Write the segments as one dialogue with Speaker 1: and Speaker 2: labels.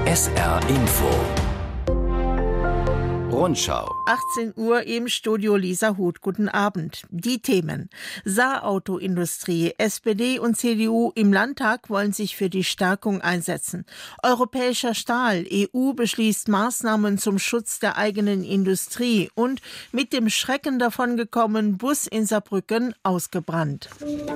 Speaker 1: SR Info Rundschau.
Speaker 2: 18 Uhr im Studio Lisa Huth. Guten Abend. Die Themen: Saarautoindustrie. SPD und CDU im Landtag wollen sich für die Stärkung einsetzen. Europäischer Stahl. EU beschließt Maßnahmen zum Schutz der eigenen Industrie. Und mit dem Schrecken davongekommen, Bus in Saarbrücken ausgebrannt.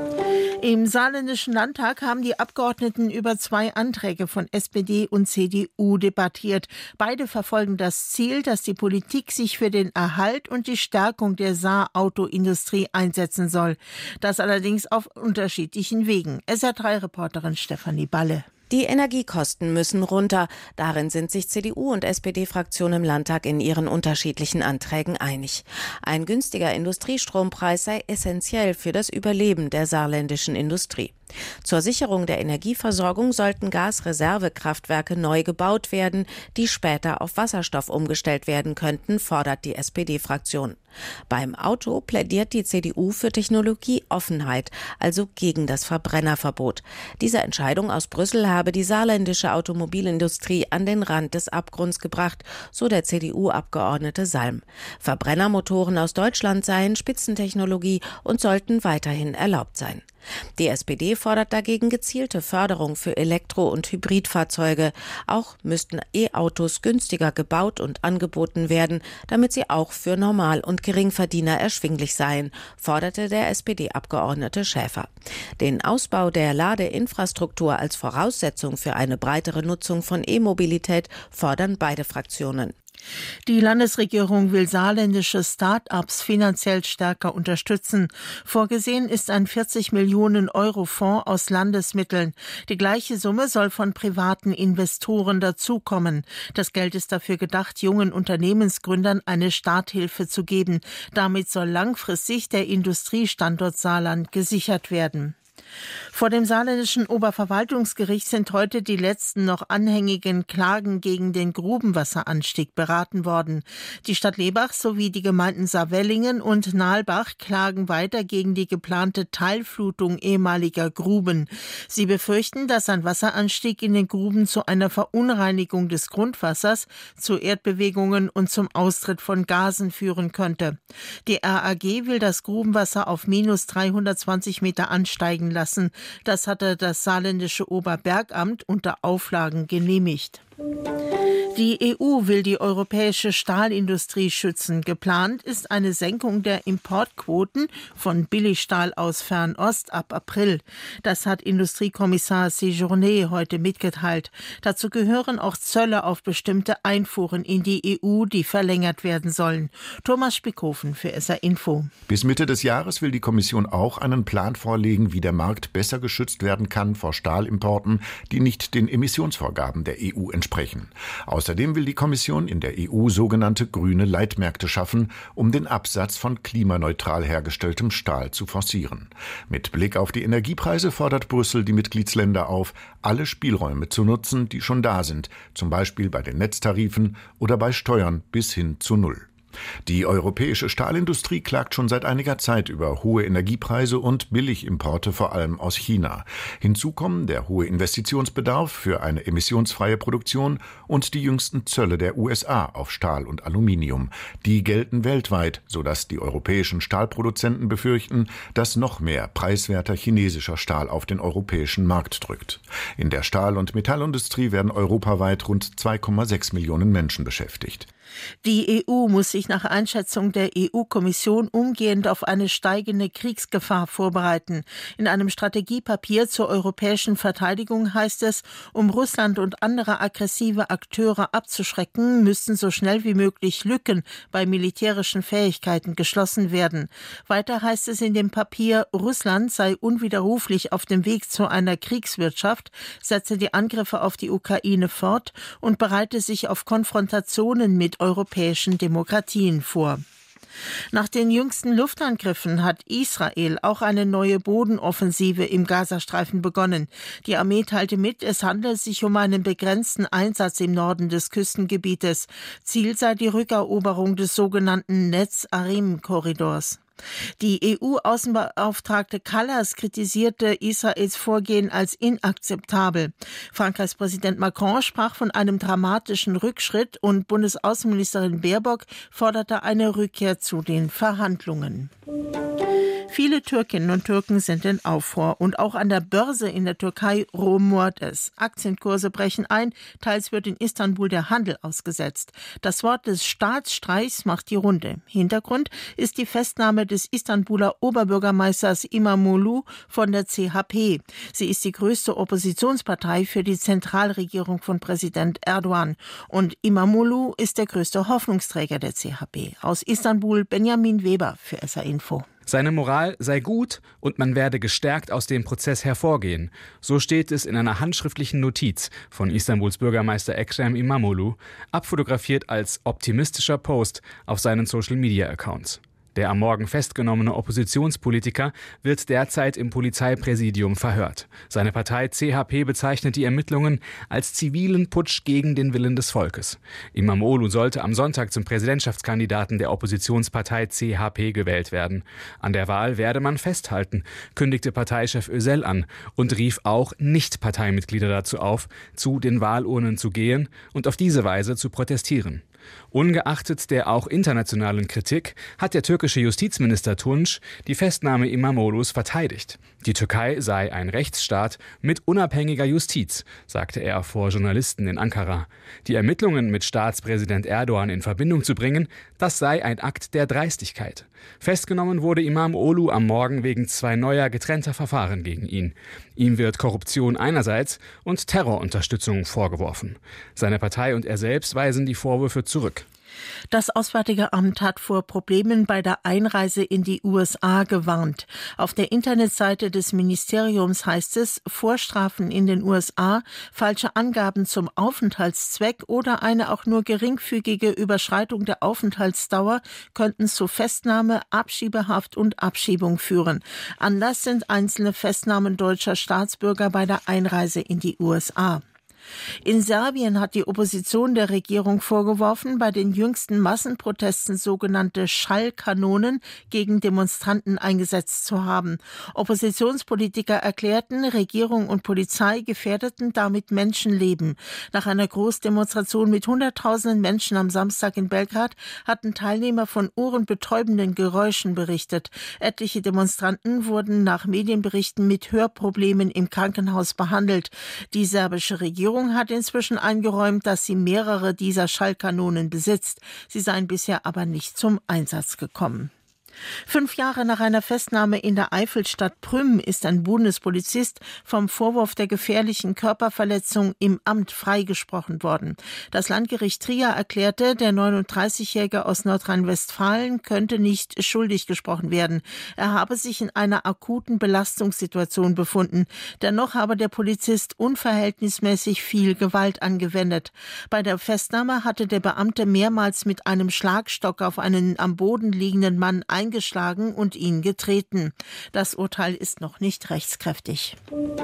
Speaker 2: Im Saarländischen Landtag haben die Abgeordneten über 2 Anträge von SPD und CDU debattiert. Beide verfolgen das Ziel, dass die Politik sich für den Erhalt und die Stärkung der Saarautoindustrie einsetzen soll. Das allerdings auf unterschiedlichen Wegen. SR3-Reporterin Stefanie Balle.
Speaker 3: Die Energiekosten müssen runter. Darin sind sich CDU und SPD-Fraktion im Landtag in ihren unterschiedlichen Anträgen einig. Ein günstiger Industriestrompreis sei essentiell für das Überleben der saarländischen Industrie. Zur Sicherung der Energieversorgung sollten Gasreservekraftwerke neu gebaut werden, die später auf Wasserstoff umgestellt werden könnten, fordert die SPD-Fraktion. Beim Auto plädiert die CDU für Technologieoffenheit, also gegen das Verbrennerverbot. Diese Entscheidung aus Brüssel habe die saarländische Automobilindustrie an den Rand des Abgrunds gebracht, so der CDU-Abgeordnete Salm. Verbrennermotoren aus Deutschland seien Spitzentechnologie und sollten weiterhin erlaubt sein. Die SPD fordert dagegen gezielte Förderung für Elektro- und Hybridfahrzeuge. Auch müssten E-Autos günstiger gebaut und angeboten werden, damit sie auch für Normal- und Geringverdiener erschwinglich seien, forderte der SPD-Abgeordnete Schäfer. Den Ausbau der Ladeinfrastruktur als Voraussetzung für eine breitere Nutzung von E-Mobilität fordern beide Fraktionen.
Speaker 2: Die Landesregierung will saarländische Start-ups finanziell stärker unterstützen. Vorgesehen ist ein 40 Millionen Euro Fonds aus Landesmitteln. Die gleiche Summe soll von privaten Investoren dazukommen. Das Geld ist dafür gedacht, jungen Unternehmensgründern eine Starthilfe zu geben. Damit soll langfristig der Industriestandort Saarland gesichert werden. Vor dem saarländischen Oberverwaltungsgericht sind heute die letzten noch anhängigen Klagen gegen den Grubenwasseranstieg beraten worden. Die Stadt Lebach sowie die Gemeinden Saarwellingen und Nalbach klagen weiter gegen die geplante Teilflutung ehemaliger Gruben. Sie befürchten, dass ein Wasseranstieg in den Gruben zu einer Verunreinigung des Grundwassers, zu Erdbewegungen und zum Austritt von Gasen führen könnte. Die RAG will das Grubenwasser auf minus 320 Meter ansteigen lassen. Das hatte das saarländische Oberbergamt unter Auflagen genehmigt. Die EU will die europäische Stahlindustrie schützen. Geplant ist eine Senkung der Importquoten von Billigstahl aus Fernost ab April. Das hat Industriekommissar Séjourné heute mitgeteilt. Dazu gehören auch Zölle auf bestimmte Einfuhren in die EU, die verlängert werden sollen. Thomas Spickhofen für SR Info.
Speaker 4: Bis Mitte des Jahres will die Kommission auch einen Plan vorlegen, wie der Markt besser geschützt werden kann vor Stahlimporten, die nicht den Emissionsvorgaben der EU entsprechen. Außerdem will die Kommission in der EU sogenannte grüne Leitmärkte schaffen, um den Absatz von klimaneutral hergestelltem Stahl zu forcieren. Mit Blick auf die Energiepreise fordert Brüssel die Mitgliedsländer auf, alle Spielräume zu nutzen, die schon da sind, zum Beispiel bei den Netztarifen oder bei Steuern bis hin zu Null. Die europäische Stahlindustrie klagt schon seit einiger Zeit über hohe Energiepreise und Billigimporte, vor allem aus China. Hinzu kommen der hohe Investitionsbedarf für eine emissionsfreie Produktion und die jüngsten Zölle der USA auf Stahl und Aluminium. Die gelten weltweit, sodass die europäischen Stahlproduzenten befürchten, dass noch mehr preiswerter chinesischer Stahl auf den europäischen Markt drückt. In der Stahl- und Metallindustrie werden europaweit rund 2,6 Millionen Menschen beschäftigt.
Speaker 2: Die EU muss sich nach Einschätzung der EU-Kommission umgehend auf eine steigende Kriegsgefahr vorbereiten. In einem Strategiepapier zur europäischen Verteidigung heißt es, um Russland und andere aggressive Akteure abzuschrecken, müssten so schnell wie möglich Lücken bei militärischen Fähigkeiten geschlossen werden. Weiter heißt es in dem Papier, Russland sei unwiderruflich auf dem Weg zu einer Kriegswirtschaft, setze die Angriffe auf die Ukraine fort und bereite sich auf Konfrontationen mit europäischen Demokratien vor. Nach den jüngsten Luftangriffen hat Israel auch eine neue Bodenoffensive im Gazastreifen begonnen. Die Armee teilte mit, es handele sich um einen begrenzten Einsatz im Norden des Küstengebietes. Ziel sei die Rückeroberung des sogenannten Netz-Arim-Korridors. Die EU-Außenbeauftragte Kallas kritisierte Israels Vorgehen als inakzeptabel. Frankreichs Präsident Macron sprach von einem dramatischen Rückschritt und Bundesaußenministerin Baerbock forderte eine Rückkehr zu den Verhandlungen. Viele Türkinnen und Türken sind in Aufruhr und auch an der Börse in der Türkei rumort es. Aktienkurse brechen ein, teils wird in Istanbul der Handel ausgesetzt. Das Wort des Staatsstreichs macht die Runde. Hintergrund ist die Festnahme des Istanbuler Oberbürgermeisters İmamoğlu von der CHP. Sie ist die größte Oppositionspartei für die Zentralregierung von Präsident Erdogan. Und İmamoğlu ist der größte Hoffnungsträger der CHP. Aus Istanbul Benjamin Weber für SR Info.
Speaker 1: Seine Moral sei gut und man werde gestärkt aus dem Prozess hervorgehen. So steht es in einer handschriftlichen Notiz von Istanbuls Bürgermeister Ekrem İmamoğlu, abfotografiert als optimistischer Post auf seinen Social-Media-Accounts. Der am Morgen festgenommene Oppositionspolitiker wird derzeit im Polizeipräsidium verhört. Seine Partei CHP bezeichnet die Ermittlungen als zivilen Putsch gegen den Willen des Volkes. İmamoğlu sollte am Sonntag zum Präsidentschaftskandidaten der Oppositionspartei CHP gewählt werden. An der Wahl werde man festhalten, kündigte Parteichef Özel an und rief auch Nicht-Parteimitglieder dazu auf, zu den Wahlurnen zu gehen und auf diese Weise zu protestieren. Ungeachtet der auch internationalen Kritik hat der türkische Justizminister Tunç die Festnahme İmamoğlu's verteidigt. Die Türkei sei ein Rechtsstaat mit unabhängiger Justiz, sagte er vor Journalisten in Ankara. Die Ermittlungen mit Staatspräsident Erdogan in Verbindung zu bringen, das sei ein Akt der Dreistigkeit. Festgenommen wurde İmamoğlu am Morgen wegen 2 neuer getrennter Verfahren gegen ihn. Ihm wird Korruption einerseits und Terrorunterstützung vorgeworfen. Seine Partei und er selbst weisen die Vorwürfe zurück.
Speaker 2: Das Auswärtige Amt hat vor Problemen bei der Einreise in die USA gewarnt. Auf der Internetseite des Ministeriums heißt es, Vorstrafen in den USA, falsche Angaben zum Aufenthaltszweck oder eine auch nur geringfügige Überschreitung der Aufenthaltsdauer könnten zu Festnahme, Abschiebehaft und Abschiebung führen. Anlass sind einzelne Festnahmen deutscher Staatsbürger bei der Einreise in die USA. In Serbien hat die Opposition der Regierung vorgeworfen, bei den jüngsten Massenprotesten sogenannte Schallkanonen gegen Demonstranten eingesetzt zu haben. Oppositionspolitiker erklärten, Regierung und Polizei gefährdeten damit Menschenleben. Nach einer Großdemonstration mit Hunderttausenden Menschen am Samstag in Belgrad hatten Teilnehmer von ohrenbetäubenden Geräuschen berichtet. Etliche Demonstranten wurden nach Medienberichten mit Hörproblemen im Krankenhaus behandelt. Die serbische Regierung hat inzwischen eingeräumt, dass sie mehrere dieser Schallkanonen besitzt. Sie seien bisher aber nicht zum Einsatz gekommen. 5 Jahre nach einer Festnahme in der Eifelstadt Prüm ist ein Bundespolizist vom Vorwurf der gefährlichen Körperverletzung im Amt freigesprochen worden. Das Landgericht Trier erklärte, der 39-Jährige aus Nordrhein-Westfalen könnte nicht schuldig gesprochen werden. Er habe sich in einer akuten Belastungssituation befunden. Dennoch habe der Polizist unverhältnismäßig viel Gewalt angewendet. Bei der Festnahme hatte der Beamte mehrmals mit einem Schlagstock auf einen am Boden liegenden Mann eingeschlagen und ihn getreten. Das Urteil ist noch nicht rechtskräftig.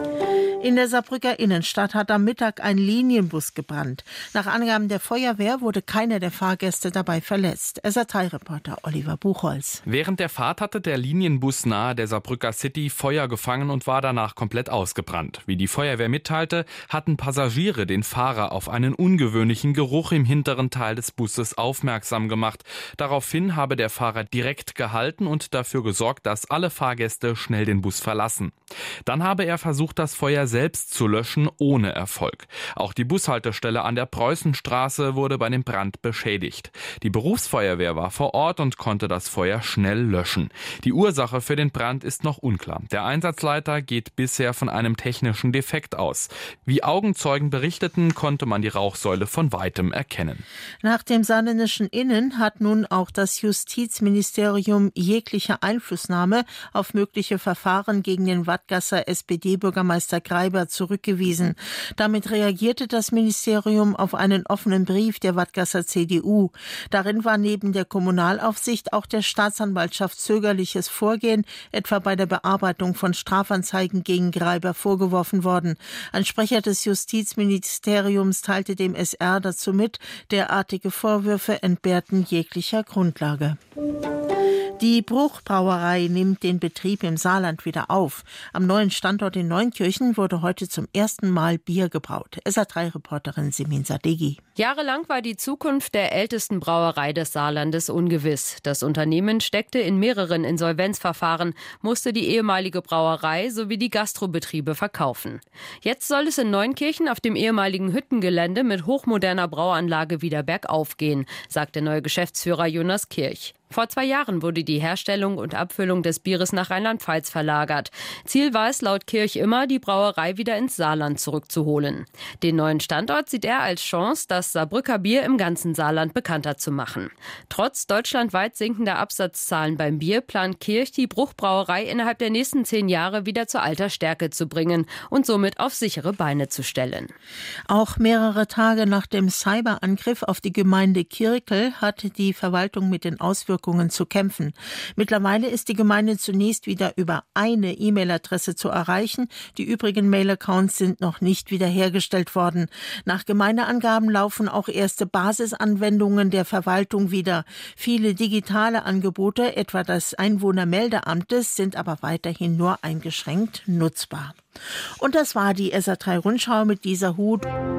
Speaker 2: In der Saarbrücker Innenstadt hat am Mittag ein Linienbus gebrannt. Nach Angaben der Feuerwehr wurde keiner der Fahrgäste dabei verletzt. SR-Reporter Oliver Buchholz.
Speaker 5: Während der Fahrt hatte der Linienbus nahe der Saarbrücker City Feuer gefangen und war danach komplett ausgebrannt. Wie die Feuerwehr mitteilte, hatten Passagiere den Fahrer auf einen ungewöhnlichen Geruch im hinteren Teil des Busses aufmerksam gemacht. Daraufhin habe der Fahrer direkt gehalten und dafür gesorgt, dass alle Fahrgäste schnell den Bus verlassen. Dann habe er versucht, das Feuer selbst zu löschen, ohne Erfolg. Auch die Bushaltestelle an der Preußenstraße wurde bei dem Brand beschädigt. Die Berufsfeuerwehr war vor Ort und konnte das Feuer schnell löschen. Die Ursache für den Brand ist noch unklar. Der Einsatzleiter geht bisher von einem technischen Defekt aus. Wie Augenzeugen berichteten, konnte man die Rauchsäule von weitem erkennen.
Speaker 2: Nach dem saarländischen Innen hat nun auch das Justizministerium jegliche Einflussnahme auf mögliche Verfahren gegen den Wattgasser SPD-Bürgermeister Greiber zurückgewiesen. Damit reagierte das Ministerium auf einen offenen Brief der Wattgasser CDU. Darin war neben der Kommunalaufsicht auch der Staatsanwaltschaft zögerliches Vorgehen, etwa bei der Bearbeitung von Strafanzeigen gegen Greiber, vorgeworfen worden. Ein Sprecher des Justizministeriums teilte dem SR dazu mit, derartige Vorwürfe entbehrten jeglicher Grundlage. Die Bruch-Brauerei nimmt den Betrieb im Saarland wieder auf. Am neuen Standort in Neunkirchen wurde heute zum ersten Mal Bier gebraut. SA3-Reporterin Simin Sadeghi.
Speaker 6: Jahrelang war die Zukunft der ältesten Brauerei des Saarlandes ungewiss. Das Unternehmen steckte in mehreren Insolvenzverfahren, musste die ehemalige Brauerei sowie die Gastrobetriebe verkaufen. Jetzt soll es in Neunkirchen auf dem ehemaligen Hüttengelände mit hochmoderner Brauanlage wieder bergauf gehen, sagt der neue Geschäftsführer Jonas Kirch. Vor 2 Jahren wurde die Herstellung und Abfüllung des Bieres nach Rheinland-Pfalz verlagert. Ziel war es laut Kirch immer, die Brauerei wieder ins Saarland zurückzuholen. Den neuen Standort sieht er als Chance, das Saarbrücker Bier im ganzen Saarland bekannter zu machen. Trotz deutschlandweit sinkender Absatzzahlen beim Bier plant Kirch, die Bruchbrauerei innerhalb der nächsten 10 Jahre wieder zu alter Stärke zu bringen und somit auf sichere Beine zu stellen.
Speaker 2: Auch mehrere Tage nach dem Cyberangriff auf die Gemeinde Kirkel hat die Verwaltung mit den Auswirkungen zu kämpfen. Mittlerweile ist die Gemeinde zunächst wieder über eine E-Mail-Adresse zu erreichen. Die übrigen Mail-Accounts sind noch nicht wiederhergestellt worden. Nach Gemeindeangaben laufen auch erste Basisanwendungen der Verwaltung wieder. Viele digitale Angebote, etwa des Einwohnermeldeamtes, sind aber weiterhin nur eingeschränkt nutzbar. Und das war die SA3 Rundschau mit dieser Hut.